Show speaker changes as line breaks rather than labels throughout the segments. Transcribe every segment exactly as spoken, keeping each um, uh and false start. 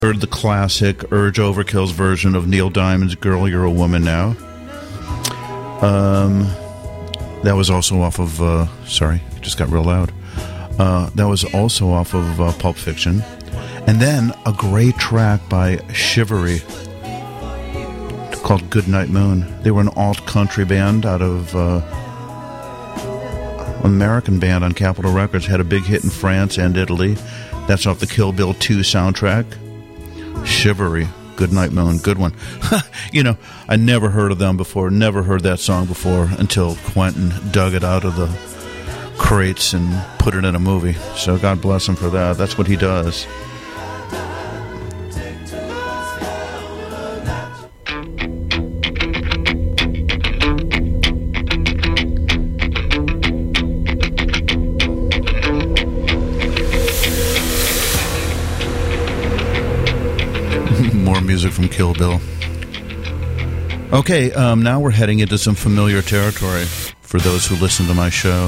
Heard the classic Urge Overkill's version of Neil Diamond's Girl, You're a Woman Now. Um, that was also off of, uh, sorry, it just got real loud. Uh, that was also off of uh, Pulp Fiction. And then a great track by Shivery called Goodnight Moon. They were an alt-country band out of uh, American band on Capitol Records. Had a big hit in France and Italy. That's off the Kill Bill two soundtrack. Shivery, Goodnight Moon, good one. You know, I never heard of them before, never heard that song before until Quentin dug it out of the crates and put it in a movie. So God bless him for that. That's what he does. Music from Kill Bill. Okay, um, now we're heading into some familiar territory for those who listen to my show.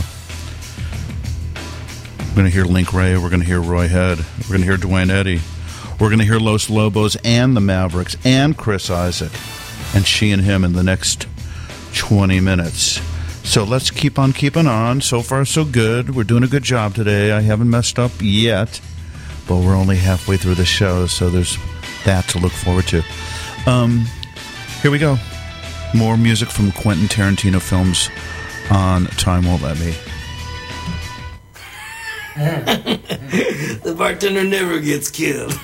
We're going to hear Link Wray. We're going to hear Roy Head. We're going to hear Dwayne Eddy. We're going to hear Los Lobos and the Mavericks and Chris Isaak and She and Him in the next twenty minutes. So let's keep on keeping on. So far, so good. We're doing a good job today. I haven't messed up yet, but we're only halfway through the show, so there's that to look forward to. Um, here we go. More music from Quentin Tarantino films on Time Won't Let Me.
The bartender never gets killed.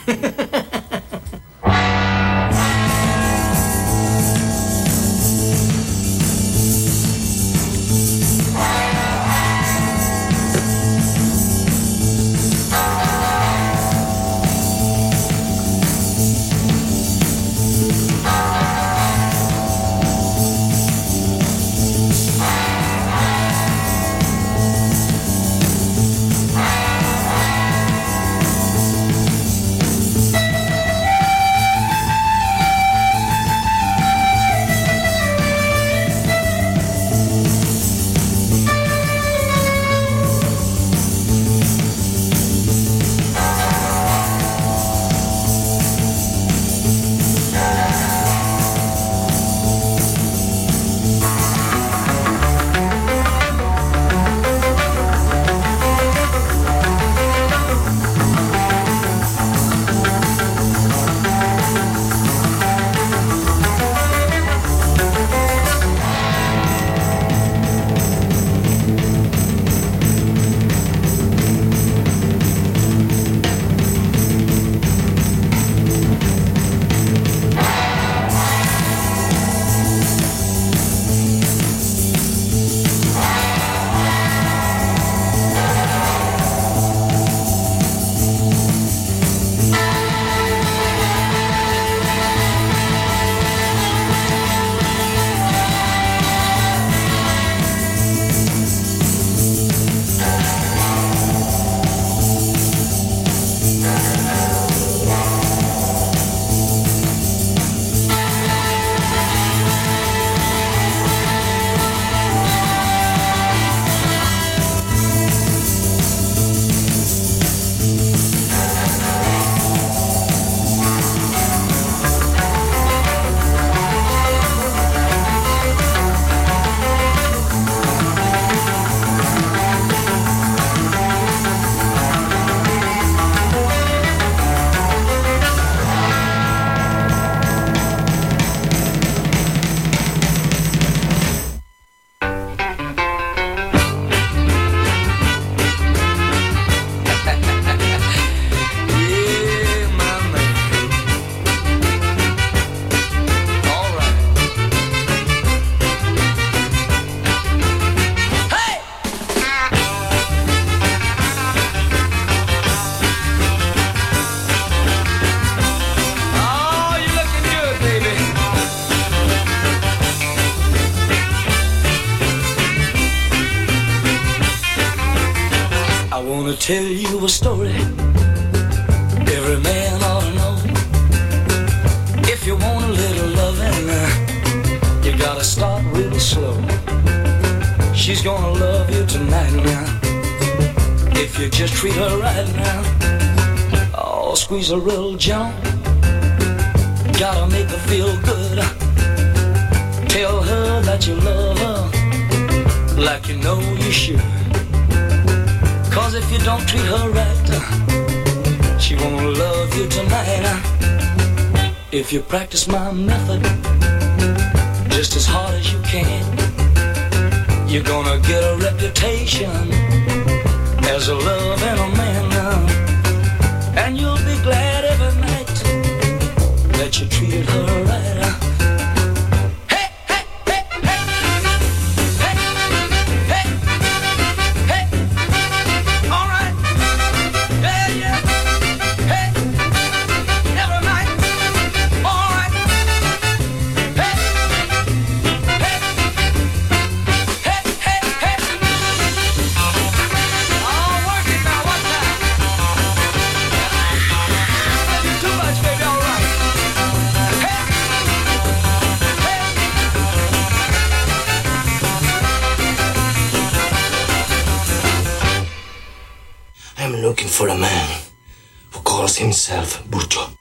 Tell you a story every man ought to know. If you want a little loving, uh, you gotta start real slow. She's gonna love you tonight now, if you just treat her right now. Oh, squeeze a real jump gotta make her feel good. Tell her that you love her like you know you should. Cause if you don't treat her right, she won't love you tonight. If you practice my method just as hard as you can, you're gonna get a reputation as a loving a man. And you'll be glad every night that you treated her right.
Looking for a man who calls himself Burcho.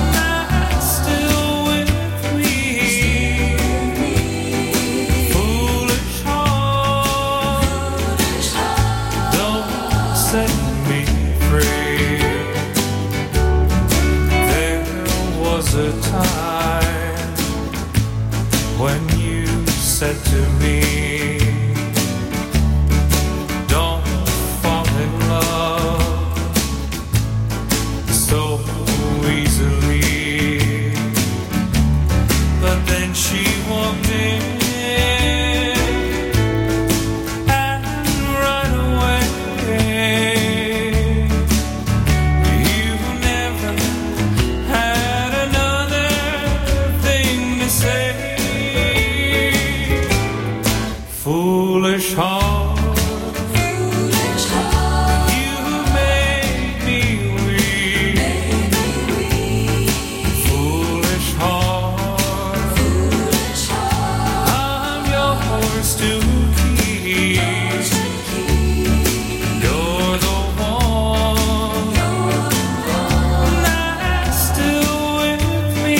Fool when you said to me, don't fall in love so easily. But then she walked in, and right away you never had another thing to say. Foolish heart,
Foolish heart,
you made me weak. Foolish heart,
Foolish heart,
I'm yours to keep. You're the one that's still with me.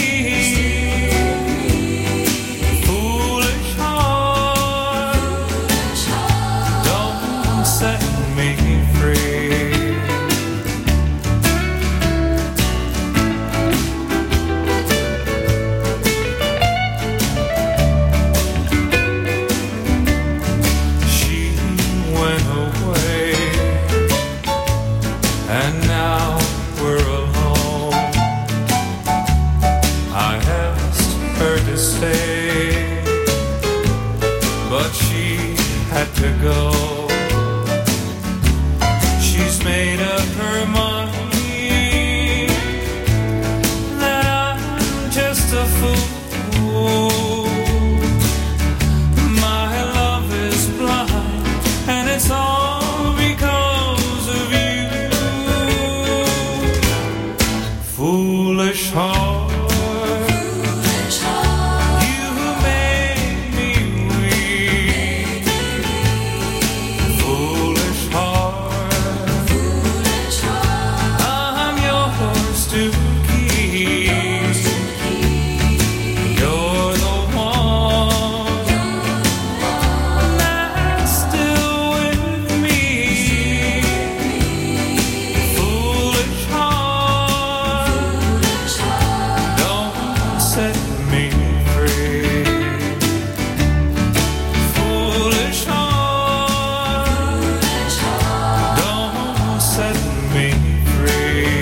Foolish heart, don't set me free. She went away, and now we're alone. I asked her to stay, but she had to go. She's made up her mind that I'm just a fool. My love is blind, and it's all because of you. Foolish heart,
Foolish heart,
you made me weak. Foolish heart,
Foolish heart,
I'm yours to keep. You're the one that's still with me. Foolish heart,
Foolish heart,
don't set me free. Foolish heart,
Foolish heart,
don't set me free.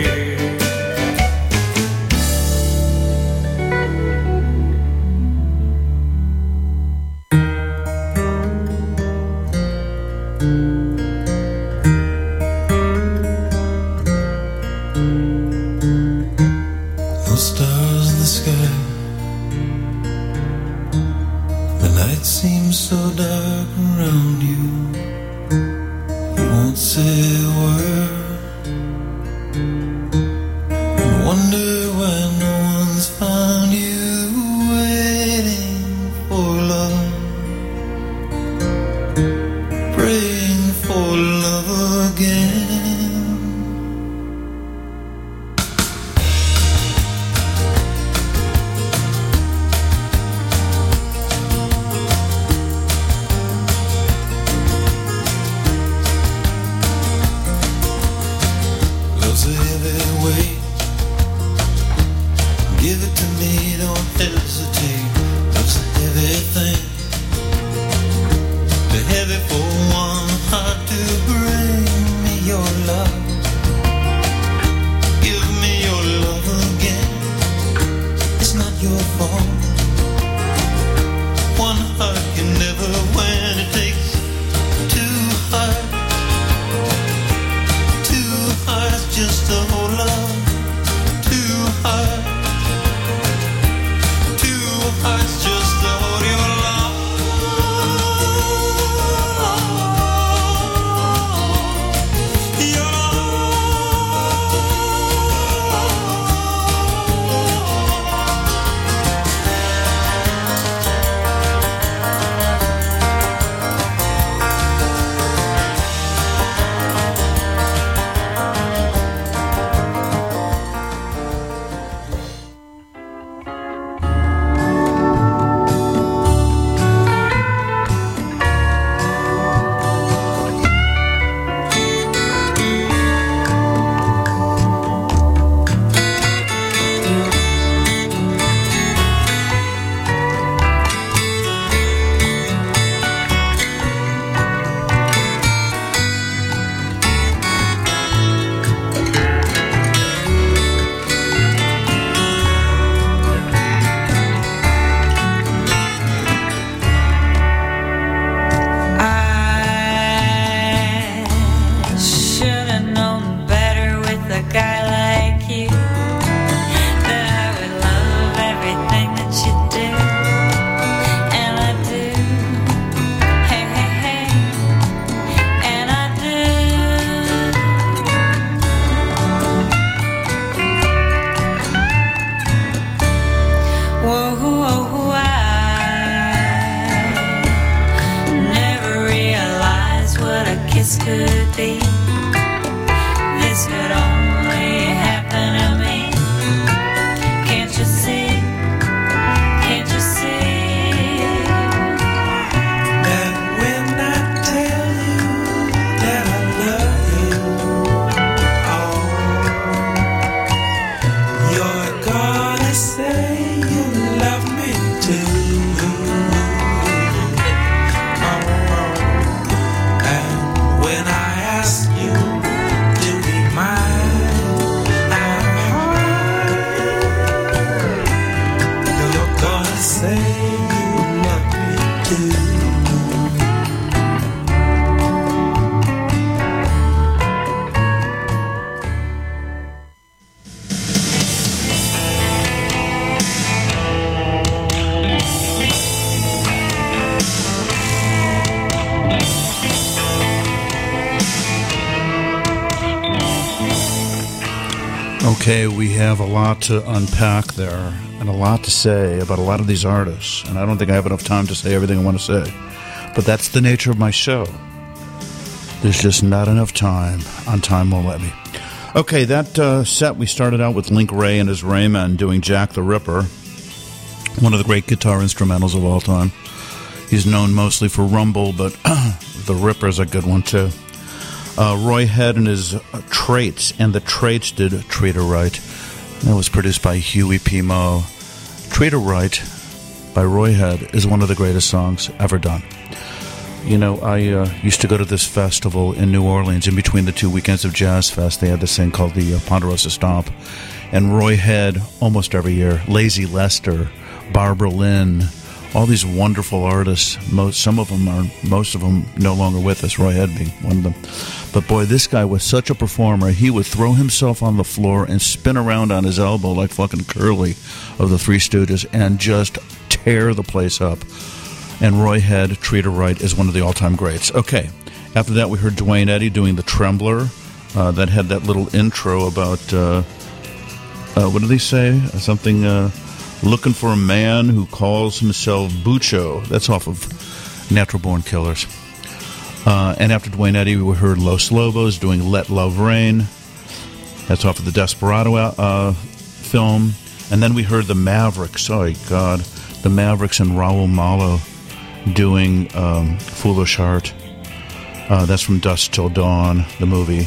No stars in the sky. The night seems so dark around you. You won't say a word, and wonder why no one's found you waiting for love, praying for love again.
could be. This could only happen to me. Can't you see? Can't you see?
And when I tell you that I love you, oh, you're gonna say you love me too.
Okay, we have a lot to unpack there and a lot to say about a lot of these artists, and I don't think I have enough time to say everything I want to say. But that's the nature of my show. There's just not enough time, on Time Won't Let Me. Okay, that uh, set, we started out with Link Wray and his Raymen doing Jack the Ripper, one of the great guitar instrumentals of all time. He's known mostly for Rumble, but the Ripper's a good one too. Uh, Roy Head and his uh, Traits, and the Traits did Treat Her Right. That was produced by Huey P. Moe. Treat Her Right by Roy Head is one of the greatest songs ever done. You know, I uh, used to go to this festival in New Orleans. In between the two weekends of Jazz Fest, they had this thing called the uh, Ponderosa Stomp. And Roy Head, almost every year, Lazy Lester, Barbara Lynn, all these wonderful artists. Most, some of them are, most of them no longer with us, Roy Head being one of them. But boy, this guy was such a performer. He would throw himself on the floor and spin around on his elbow like fucking Curly of the Three Stooges and just tear the place up. And Roy Head, Treat Her Right, is one of the all-time greats. Okay, after that we heard Duane Eddy doing The Trembler. Uh, that had that little intro about, uh, uh, what did he say? Something, uh, looking for a man who calls himself Bucho. That's off of Natural Born Killers. Uh, and after Duane Eddy, we heard Los Lobos doing Let Love Rain. That's off of the Desperado uh, film. And then we heard the Mavericks. Oh, God. The Mavericks and Raul Malo doing um, Foolish Heart. Uh, that's from Dusk Till Dawn, the movie.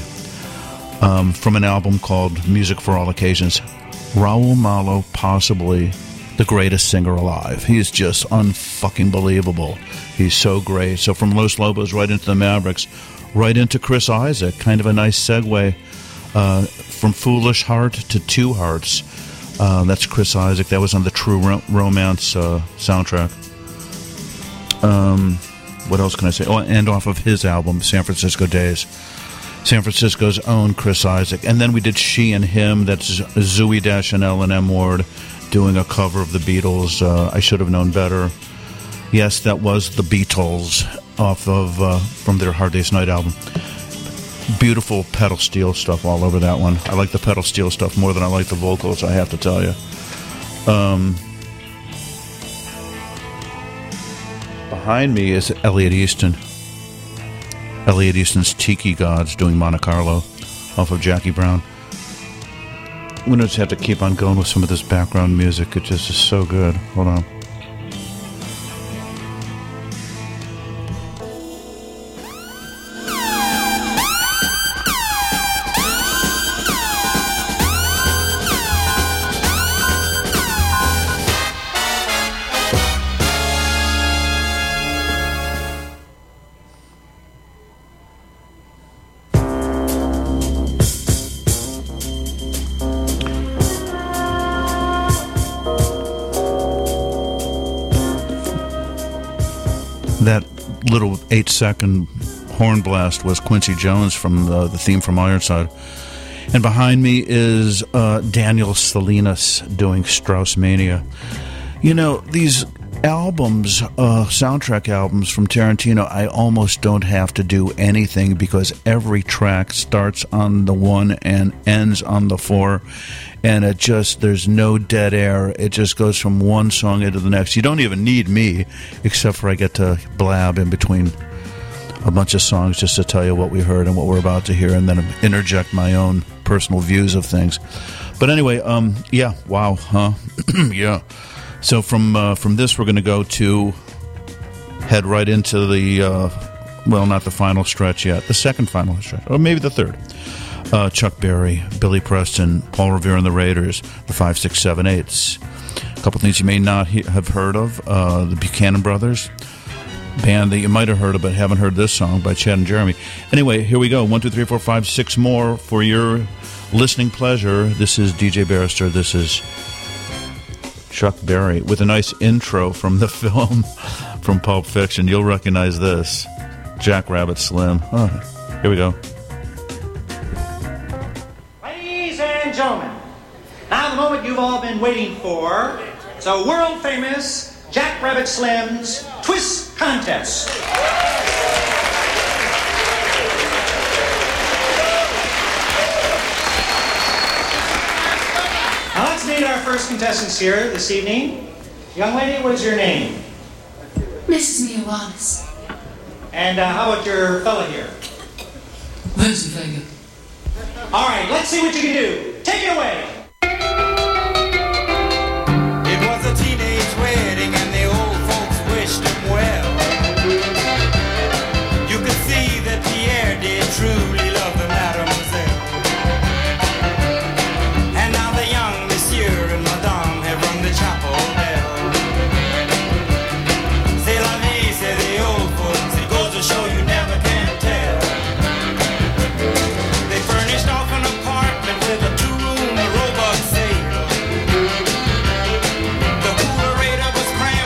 Um, from an album called Music for All Occasions. Raul Malo, possibly the greatest singer alive. He is just unfucking believable. He's so great. So from Los Lobos right into the Mavericks, right into Chris Isaak. Kind of a nice segue uh, from Foolish Heart to Two Hearts. Uh, that's Chris Isaak. That was on the True Ro- Romance uh, soundtrack. Um, what else can I say? Oh, and off of his album, San Francisco Days. San Francisco's own Chris Isaak. And then we did She and Him. That's Zooey Deschanel and M. Ward doing a cover of the Beatles. Uh, I Should Have Known Better. Yes, that was the Beatles off of uh, from their Hard Day's Night album. Beautiful pedal steel stuff all over that one. I like the pedal steel stuff more than I like the vocals, I have to tell you. Um, behind me is Elliot Easton. Elliot Easton's Tiki Gods doing Monte Carlo off of Jackie Brown. I'm going to just have to keep on going with some of this background music. It just is so good. Hold on. That little eight-second horn blast was Quincy Jones from the, the theme from Ironside. And behind me is uh, Daniel Salinas doing Strauss Mania. You know, these albums, uh, soundtrack albums from Tarantino, I almost don't have to do anything because every track starts on the one and ends on the four. And it just, there's no dead air. It just goes from one song into the next. You don't even need me, except for I get to blab in between a bunch of songs just to tell you what we heard and what we're about to hear, and then interject my own personal views of things. But anyway, um, yeah, wow, huh? Yeah. So from uh, from this, we're going to go to head right into the, uh, well, not the final stretch yet, the second final stretch, or maybe the third. Uh, Chuck Berry, Billy Preston, Paul Revere and the Raiders, the five, six, seven, eights. A couple things you may not he- have heard of, uh, the Buchanan Brothers, band that you might have heard of but haven't heard this song by Chad and Jeremy. Anyway, here we go. One, two, three, four, five, six more for your listening pleasure. This is D J Barrister. This is Chuck Berry with a nice intro from the film from Pulp Fiction. You'll recognize this. Jackrabbit Slim. Oh, here we go.
Ladies and gentlemen, now the moment you've all been waiting for. It's a world-famous Jackrabbit Slim's Twist Contest. Now let's meet our first contestants here this evening. Young lady, what is your name?
Missus Mia Wallace.
And uh, how about your fella here?
Vincent Vega.
All right, let's see what you can do. Take it away.
It was a teenage wedding and the old folks wished him well. You could see that Pierre did truly love the mademoiselle. And now the young monsieur and madame have rung the chapel bell. C'est la vie, say the old folks, it goes to show you never can tell. They furnished off an apartment with a two-room robot sale. The coolerator was cranked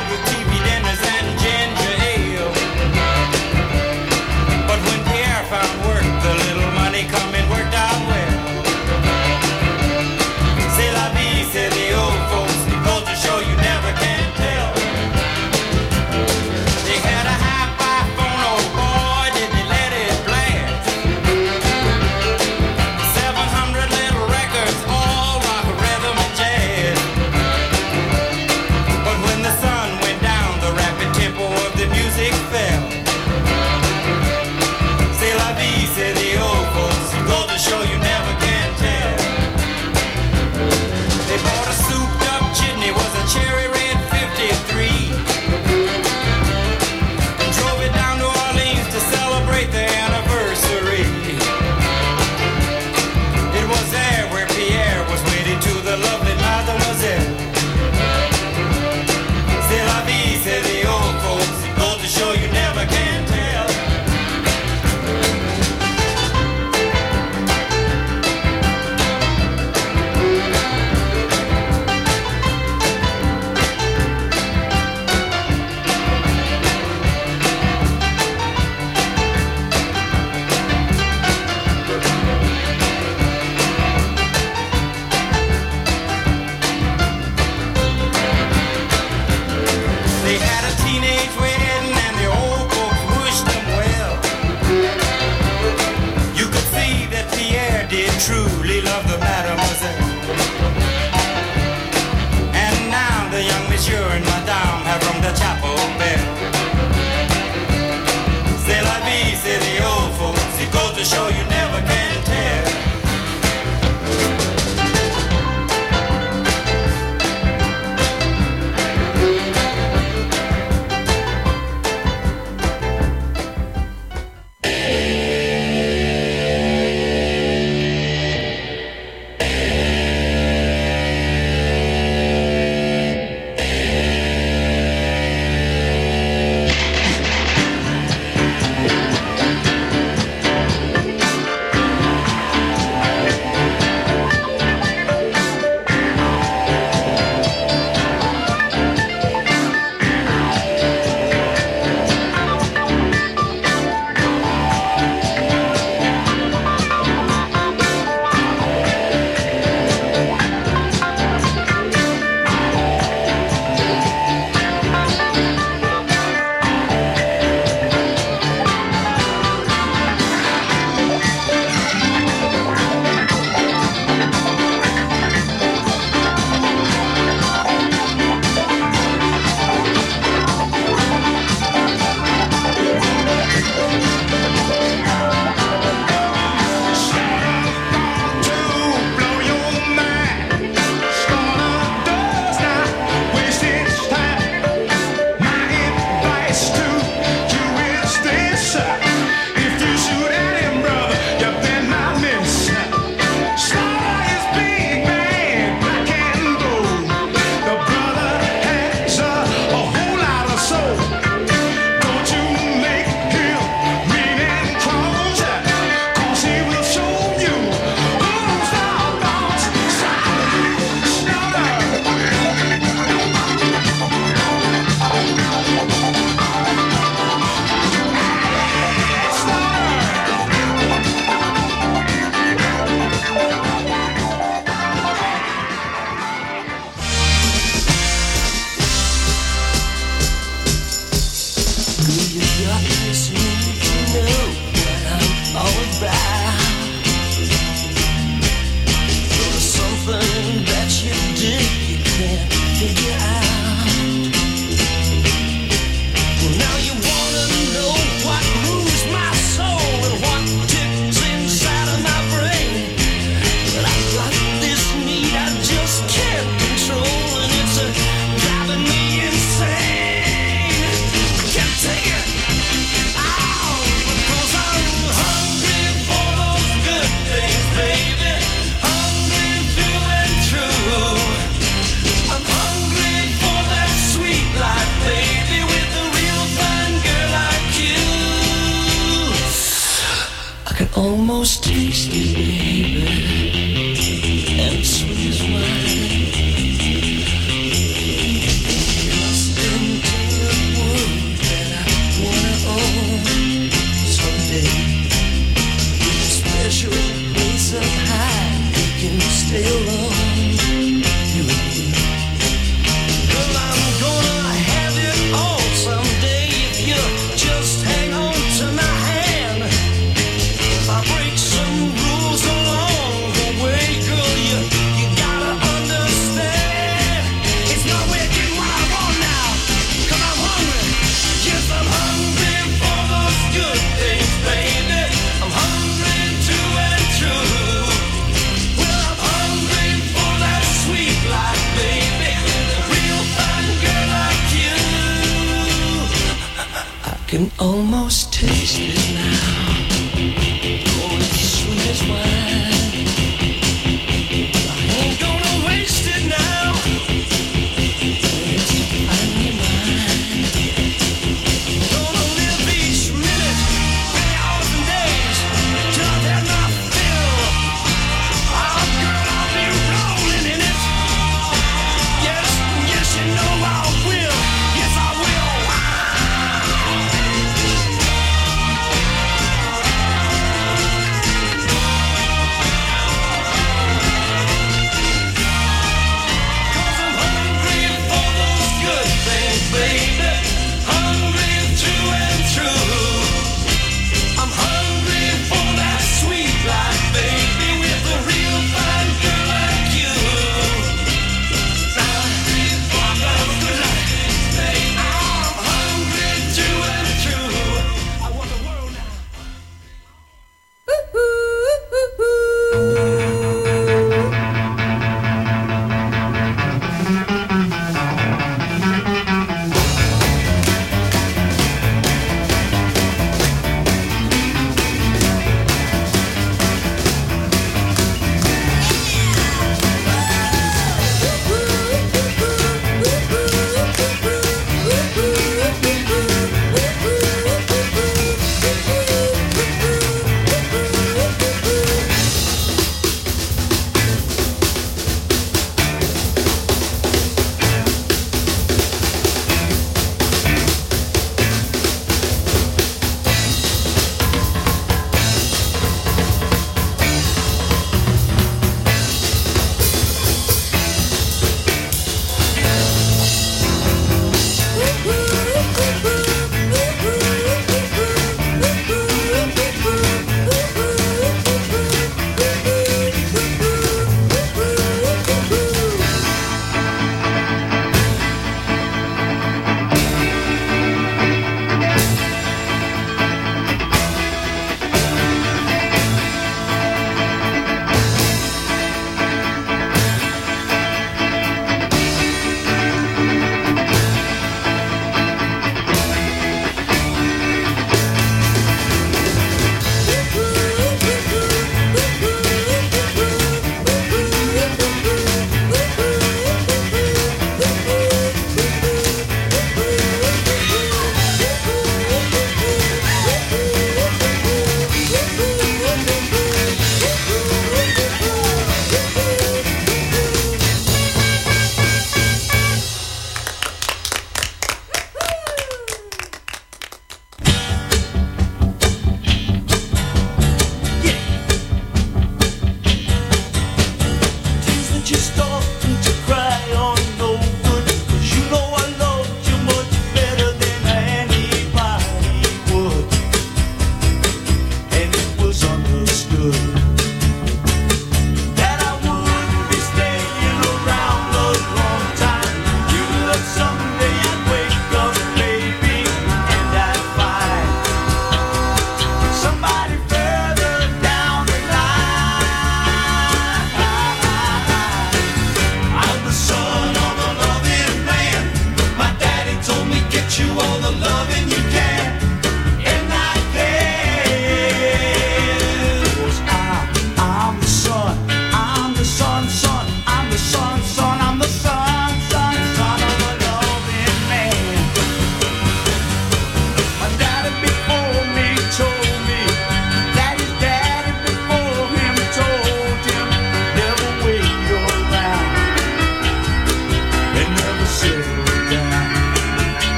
got this need to know what I'm all about. There's something that you do you can't figure out. Well, now you wanna know what moves my soul and what ticks inside of my brain. But I've got this need I just can't control, and it's uh, driving me insane. Can't take it. Oh, because I'm hungry for those good things, baby. Hungry through and through. I'm hungry for that sweet life, baby, with a real fine girl like you. I can almost taste it, baby, and it's sweet as wine. Lost into a world that I wanna own someday. With a special place up high, we can stay alone, you and me. Girl, I'm gonna have it all someday if you just hang on to my hand. If I break some rules along the way, girl, you, you gotta understand. It's no way of getting what I want now, 'cause I'm hungry. Yes, I'm hungry for those good things, baby. I'm hungry through and through. Well, I'm hungry for that sweet life, baby. A real fine girl like you. I can almost taste it now. Oh, it's sweet as wine. I ain't gonna waste it now. It's finally mine. Gonna live each minute, many hours and days, till I've had my fill. Oh, girl, I'll be rolling in it. Yes, yes, you know I will. Yes, I will.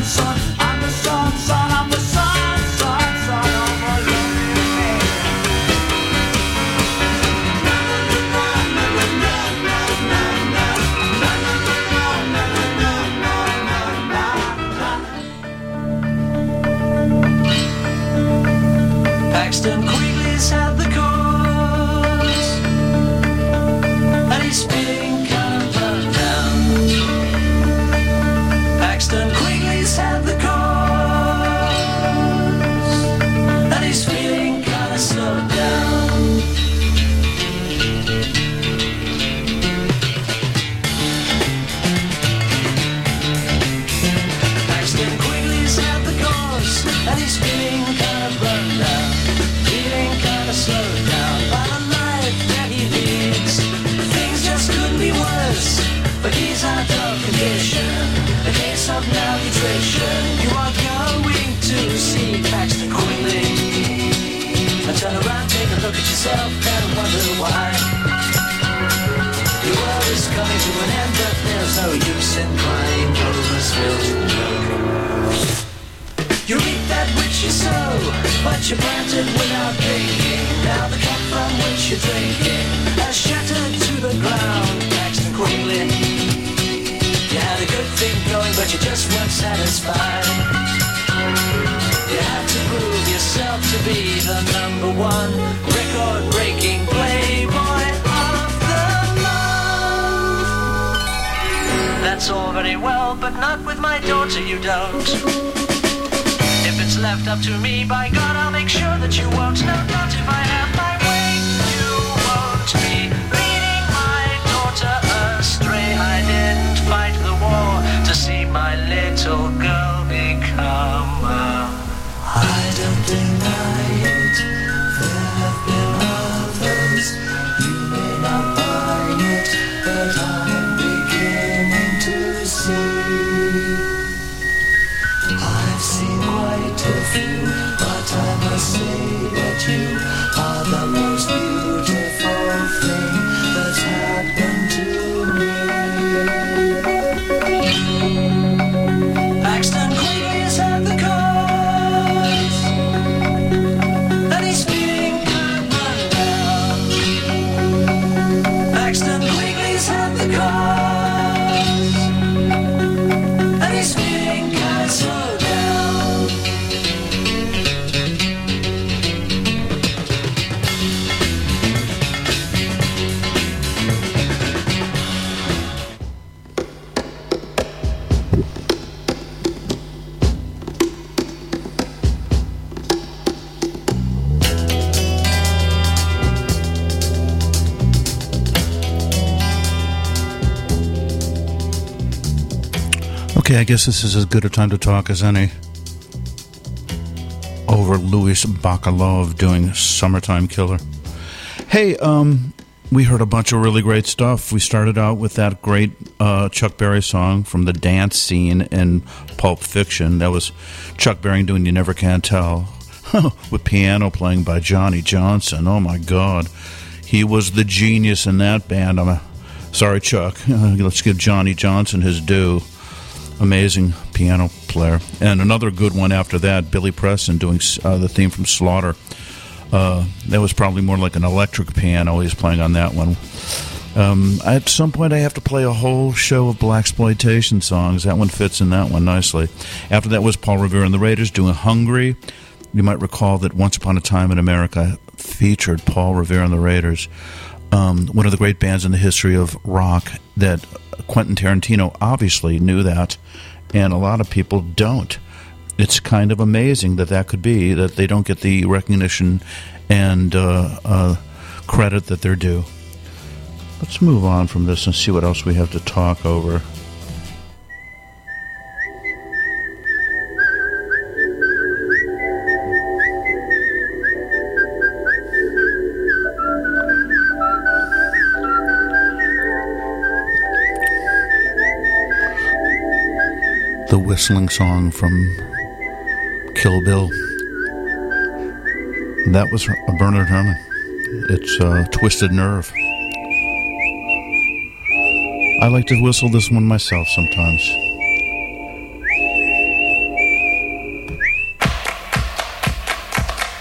son, son. I'm the son, son. I'm the son, son, son of a lonely man.
Paxton Quigley's had the cause, and he's feeling kind of run down. Paxton Quigley's had the cause, and he's feeling kind of slowed down. Paxton Quigley's had the cause, and he's feeling kind of run down. Feeling kind of slowed down by the life that he leads. Things just couldn't be worse, but he's out of condition. A case of malnutrition. You are going to see Paxton Quigley, and turn around, take a look at yourself, and wonder why. Your world is coming to an end, but there's no use in crying over spilled milk. You reap that which you sow, but you planted without thinking. Now the cup from which you're drinking has shattered to the ground. Paxton Quigley, you had a good thing going, but you just weren't satisfied. You had to prove yourself to be the number one record-breaking playboy of the month. That's all very well, but not with my daughter, you don't. If it's left up to me, by God, I'll make sure that you won't. No, not if I have my way. You won't be leading my daughter astray. I didn't fight the war to see my little girl become a... I don't deny it. There have been others. You may not buy it, but I'm beginning to see. I've seen quite a few, but I must say that you are the most beautiful thing that's happened to me. Paxton Quigley's had the cause, and he's feeling kind of run down. Paxton Quigley's had the cause, and he's feeling kind of slowed down.
Okay, I guess this is as good a time to talk as any over Louis Bacalov doing Summertime Killer. Hey, um, we heard a bunch of really great stuff. We started out with that great uh, Chuck Berry song from the dance scene in Pulp Fiction. That was Chuck Berry doing You Never Can Tell with piano playing by Johnny Johnson. Oh, my God. He was the genius in that band. I'm a, sorry, Chuck. Uh, let's give Johnny Johnson his due. Amazing piano player. And another good one after that, Billy Preston doing uh, the theme from Slaughter. Uh, that was probably more like an electric piano he was playing on that one. Um, at some point I have to play a whole show of blaxploitation songs. That one fits in that one nicely. After that was Paul Revere and the Raiders doing Hungry. You might recall that Once Upon a Time in America featured Paul Revere and the Raiders. Um, one of the great bands in the history of rock that Quentin Tarantino obviously knew that, and a lot of people don't. It's kind of amazing that that could be, that they don't get the recognition and uh, uh, credit that they're due. Let's move on from this and see what else we have to talk over. The whistling song from Kill Bill. That was a Bernard Herrmann. It's uh, Twisted Nerve. I like to whistle this one myself sometimes.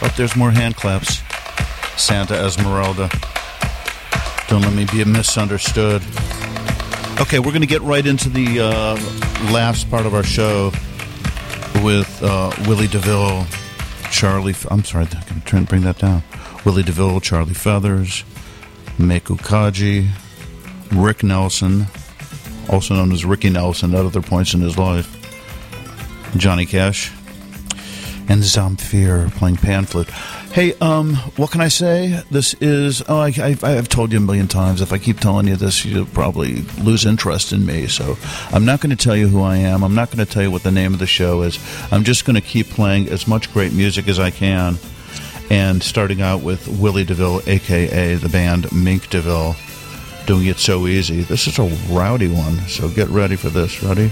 Oh, there's more hand claps. Santa Esmeralda. Don't let me be misunderstood. Okay, we're going to get right into the uh, last part of our show with uh, Willie DeVille, Charlie... I'm sorry, I'm going to try and bring that down. Willie DeVille, Charlie Feathers, Meku Kaji, Rick Nelson, also known as Ricky Nelson at other points in his life, Johnny Cash, and Zamfir playing pan flute. Hey, um, what can I say? This is, oh, I, I, I've told you a million times. If I keep telling you this, you'll probably lose interest in me. So I'm not going to tell you who I am. I'm not going to tell you what the name of the show is. I'm just going to keep playing as much great music as I can. And starting out with Willie DeVille, a k a the band Mink DeVille, doing It So Easy. This is a rowdy one, so get ready for this. Ready?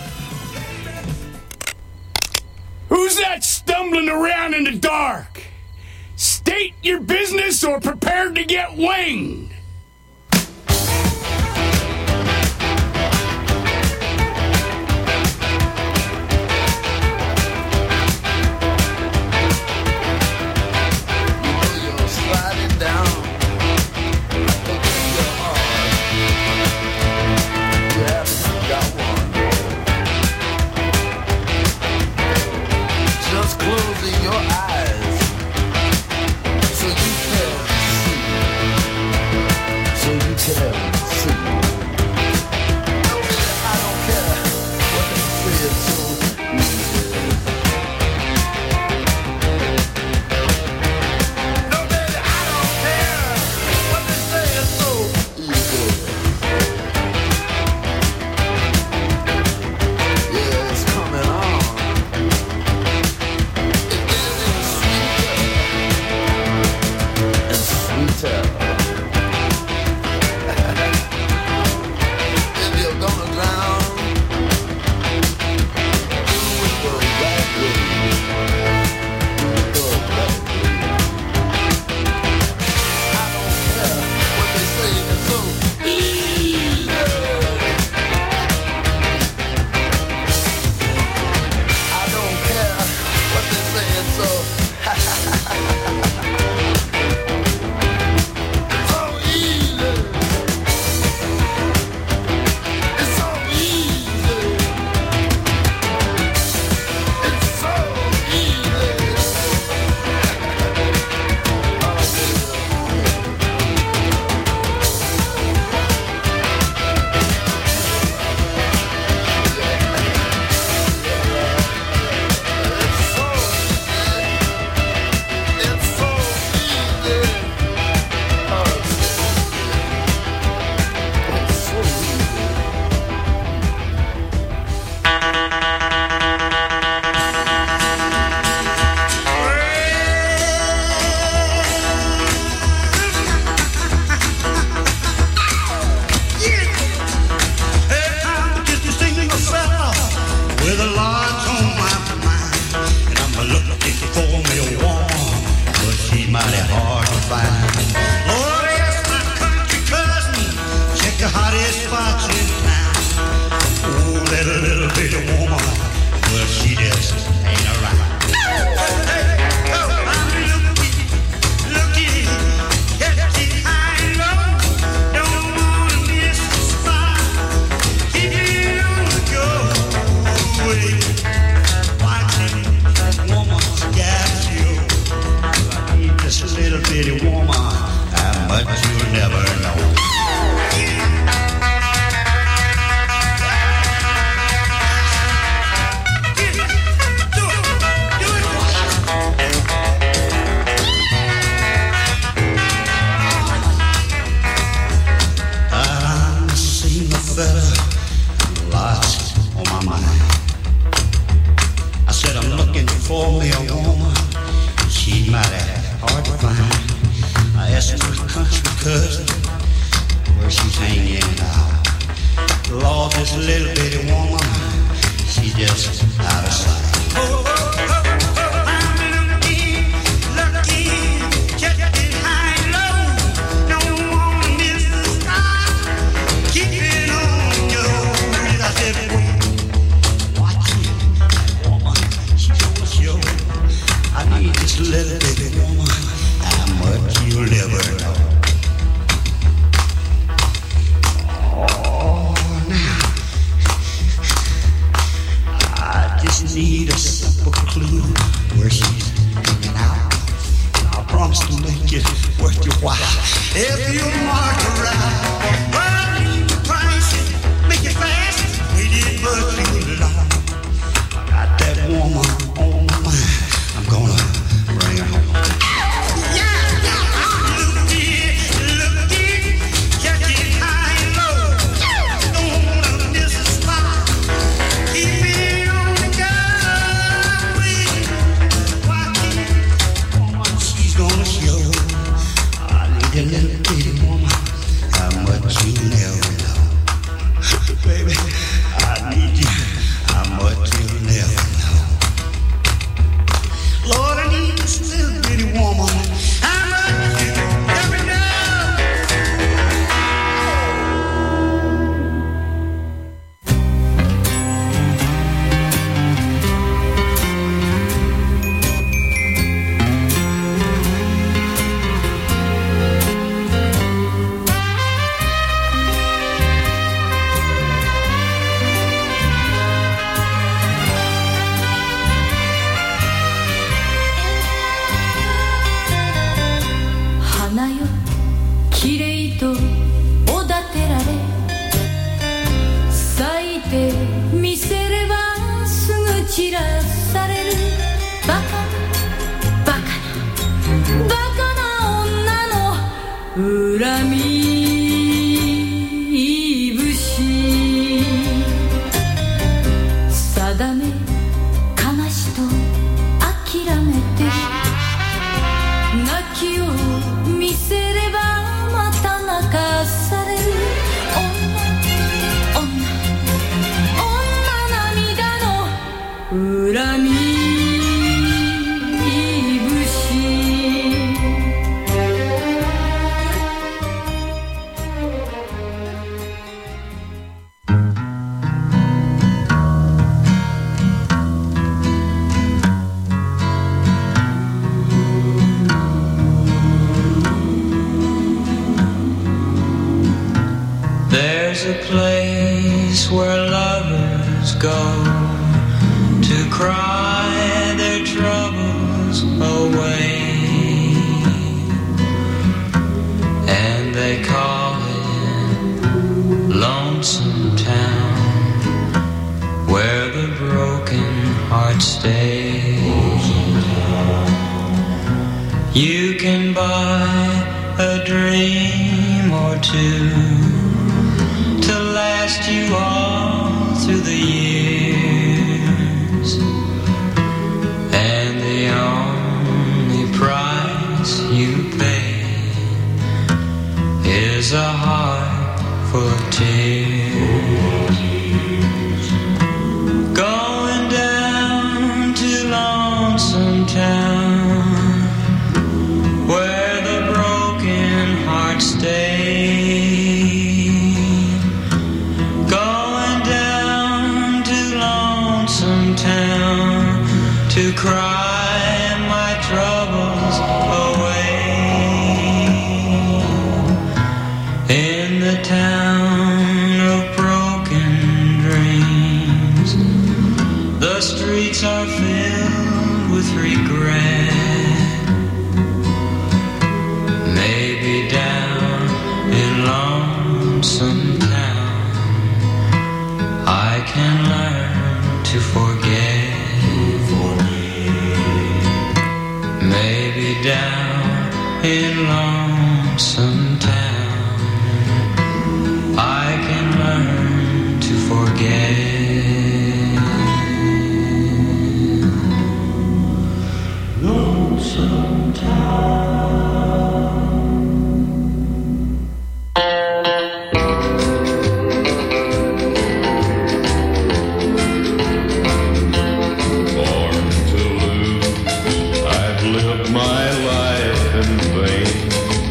Who's that stumbling around in the dark? State your business or prepare to get winged.
Closing your eyes so you can see. So you can see. No, baby, I don't care what they say, it's so easy. No, baby, I don't care what they say, it's so easy. Yeah, it's coming on. If you're gonna drown, do it the right way. The right way. I don't care what they say, it's so easy. I don't care what they say, it's so
Little baby
simple clue where she's hanging out. I promise to make it worth your while. If you mark her right, well, I need to price it, make it fast, wait it but too long. I got that woman on my mind, I'm gonna bring her home. A little bitty woman, how much you never know. Baby, I need you, how much you never know. Lord, I need this little bitty woman, how much you never know.
My life in vain.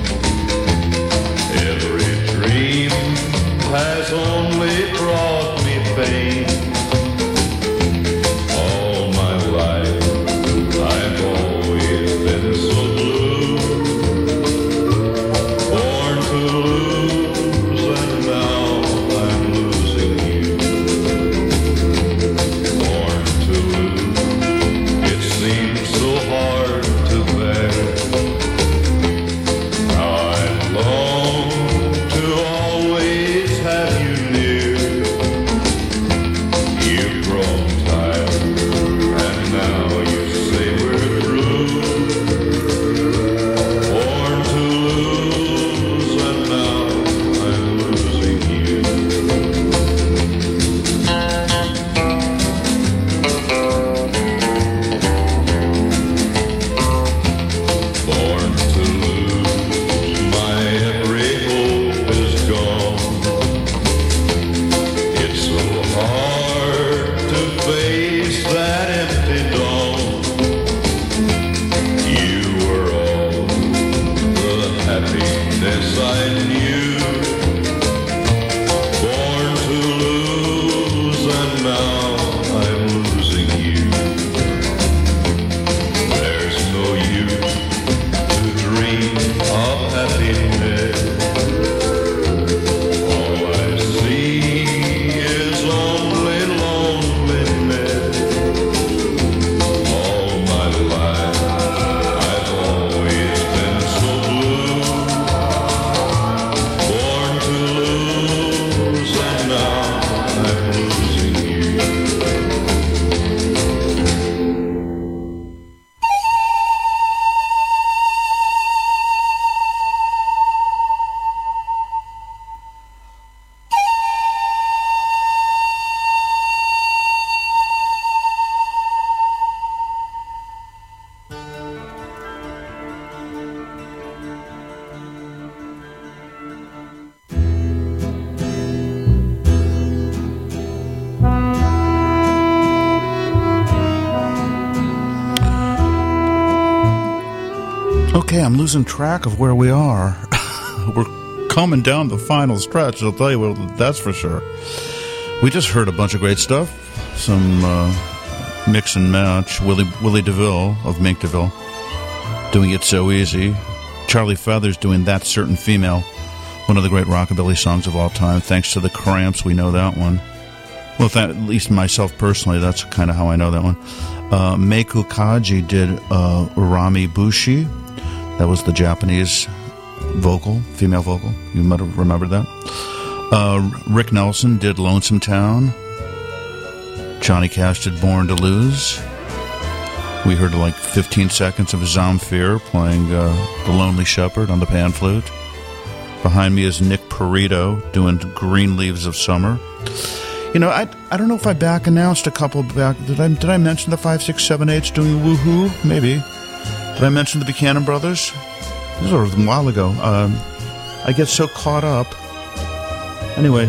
Okay, I'm losing track of where we are. We're coming down the final stretch, I'll tell you what, that's for sure. We just heard a bunch of great stuff. Some uh, mix and match. Willie, Willie DeVille of Mink DeVille doing It So Easy. Charlie Feathers doing That Certain Female, one of the great rockabilly songs of all time. Thanks to the Cramps, we know that one. Well, that, at least myself personally, that's kind of how I know that one. Uh, Meiko Kaji did uh, Urami Bushi. That was the Japanese vocal, female vocal. You might have remembered that. Uh, Rick Nelson did Lonesome Town. Johnny Cash did Born to Lose. We heard like fifteen seconds of Zamfir playing uh, The Lonely Shepherd on the pan flute. Behind me is Nick Perito doing Green Leaves of Summer. You know, I I don't know if I back announced a couple back. Did I did I mention the five six seven eights doing Woohoo? Maybe. Did I mention the Buchanan Brothers? This was a while ago. Um, I get so caught up. Anyway,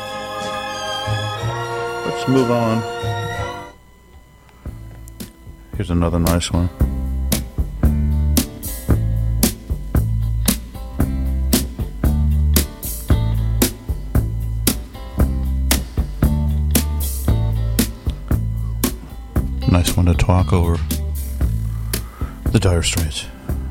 let's move on. Here's another nice one. Nice one to talk over. The Dire Straits.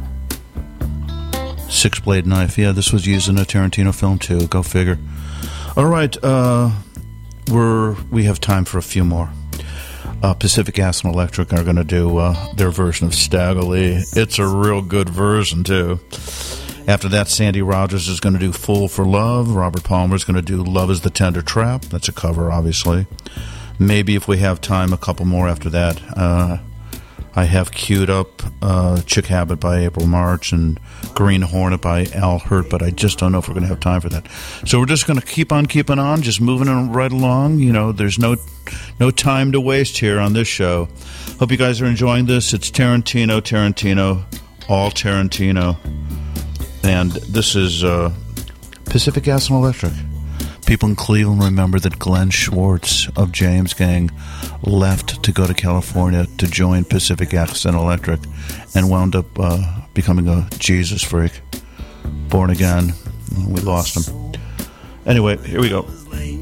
Six Blade Knife. Yeah, this was used in a Tarantino film too. Go figure. All right, uh, we're we have time for a few more. Uh, Pacific Gas and Electric are going to do uh, their version of Stagger Lee. It's a real good version too. After that, Sandy Rogers is going to do Fool for Love. Robert Palmer is going to do Love is the Tender Trap. That's a cover, obviously. Maybe if we have time, a couple more after that. Uh, I have queued up uh, Chick Habit by April March and Green Hornet by Al Hurt, but I just don't know if we're going to have time for that. So we're just going to keep on keeping on, just moving right along. You know, there's no no time to waste here on this show. Hope you guys are enjoying this. It's Tarantino, Tarantino, all Tarantino. And this is uh, Pacific Gas and Electric. People in Cleveland remember that Glenn Schwartz of James Gang left to go to California to join Pacific Gas and Electric and wound up uh, becoming a Jesus freak. Born again. We lost him. Anyway, here we go.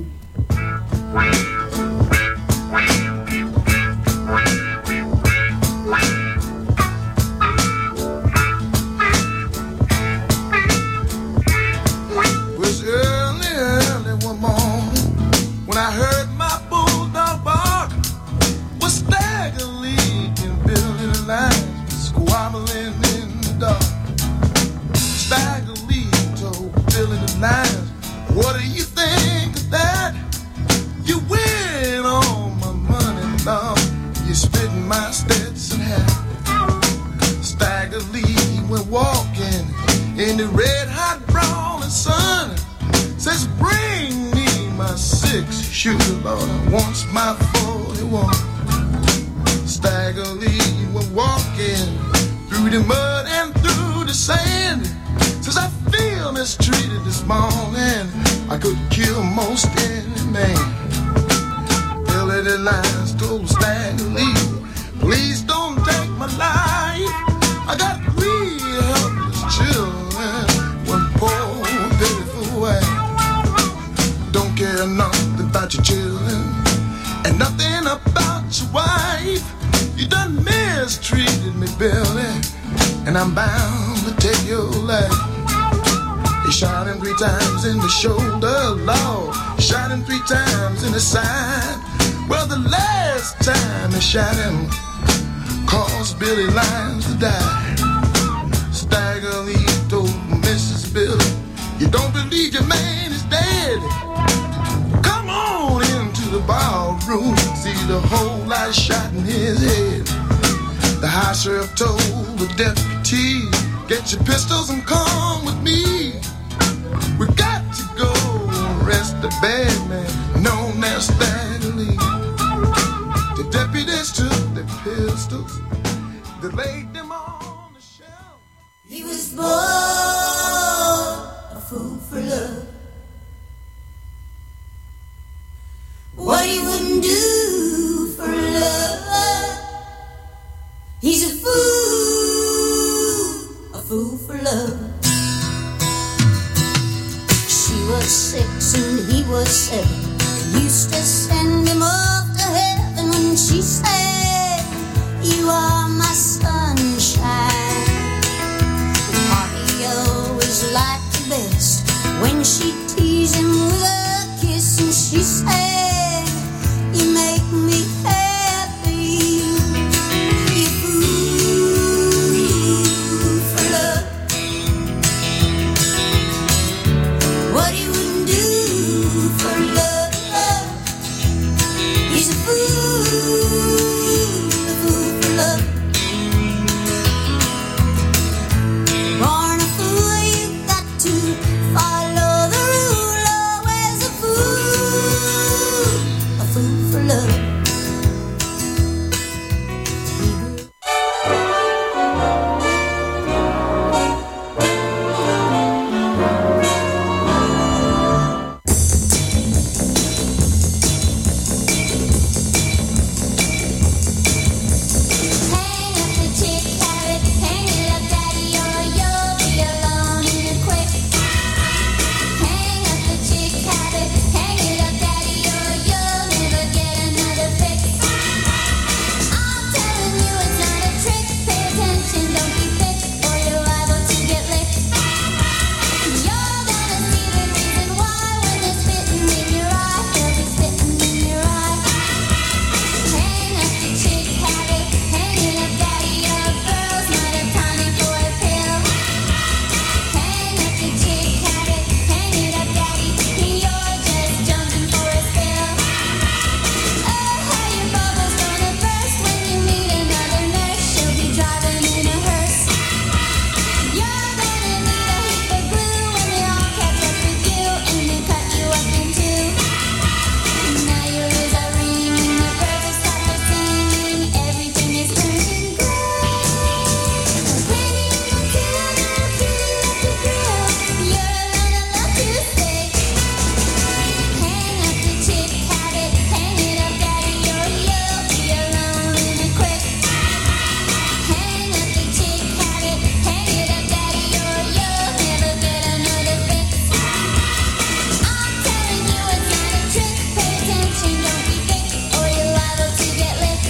What do you think of that? You win all my money, love. You spit in my Stetson hat. Stagger Lee went walking in the red hot brawling sun. Says, bring me my six shooter, Lord. I wants my forty-one. Stagger Lee went walking through the mud and through the sand. Says, I feel mistreated this morning. I could kill most any man. Billy the Lions told Stagger Lee, please don't take my life. I got three helpless children, one poor pitiful wife. Don't care nothing about your children and nothing about your wife. You done mistreated me, Billy, and I'm bound to take your life. He shot him three times in the shoulder, Lord. Shot him three times in the side. Well, the last time he shot him caused Billy Lyons to die. Stagger Lee told Missus Billy, you don't believe your man is dead? Come on into the ballroom, see the hole I shot in his head. The high sheriff told the deputy, get your pistols and come with me. We got to go arrest the bad man known as Stagger Lee. The deputies took their pistols, they laid them on the shelf.
He was born a fool for love. What he wouldn't do for love. He's a fool, a was seven. Used to send him off to heaven when she said, "You are my sunshine." Bobby always liked the best when she teased him with a kiss, and she said, "You make me happy." You fool for love. What he wouldn't do for love. He's a fool, a fool for love. Born a fool, you got to follow the rule. Always a fool, a fool for love. Hang up the chick habit, hang it up, daddy, or you'll be alone in a quick. Hang up the chick habit, hang it up, daddy, or you'll never get another fix. I'm telling you it's not a trick, pay attention, don't be thick, or you're liable to get licked. You're gonna see the reason why when they're spitting in your eye, they'll be spitting in your eye. Hang up the chick habit, hang it up, daddy, your girl's not a tonic or a pill. Hang up the chick habit, hang it up, daddy, you're just jumping for a spill. Oh, how your bubble's gonna burst when you meet another nurse, she'll be driving in a hearse. You're gonna need a heap of glue when they all catch up with you and they cut you up in two. Now your ears are ringing, the birds have stopped their singing, everything is turning gray. Penny in the till, now Kitty left the grill. You're alone, I love to stay. Hang up the chick habit, hang it up, daddy, or you'll be alone in a quick. Hang up the chick habit, hang it up, daddy, or you'll never get another fix. I'm telling you it's not a trick, pay attention, don't be thick, or you're liable to get licked.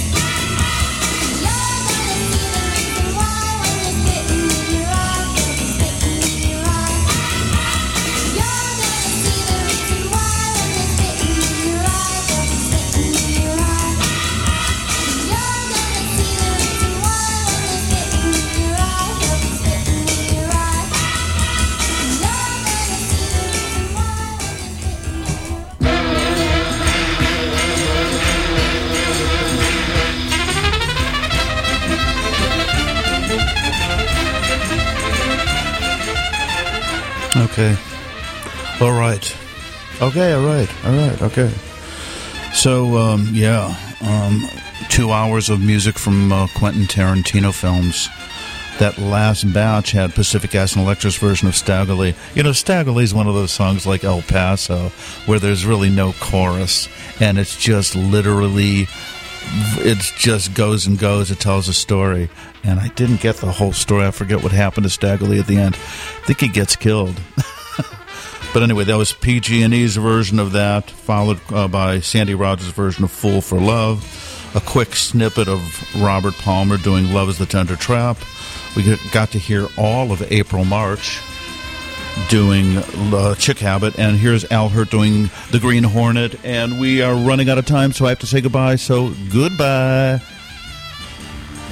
You're gonna see the reason why when they're spitting in your eye, they'll be spitting in your eye. You're gonna see the reason why when they're spitting in your eye, they'll be spitting in your eye. You're gonna see the reason why when they're spitting in your eye, they'll be spitting in your eye. You're gonna see the reason why when they're spitting in your eye.
Okay. All right. Okay, all right. All right, okay. So, um, yeah, um, two hours of music from uh, Quentin Tarantino films. That last batch had Pacific Gas and Electric's version of Staggerly. You know, Staggerly is one of those songs like El Paso where there's really no chorus, and it's just literally, it just goes and goes. It tells a story. And I didn't get the whole story. I forget what happened to Staggerly at the end. I think he gets killed. But anyway, that was P G and E's version of that, followed uh, by Sandy Rogers' version of Fool for Love. A quick snippet of Robert Palmer doing Love is the Tender Trap. We got to hear all of April March doing uh, Chick Habit, and here's Al Hirt doing The Green Hornet, and we are running out of time, so I have to say goodbye, so goodbye.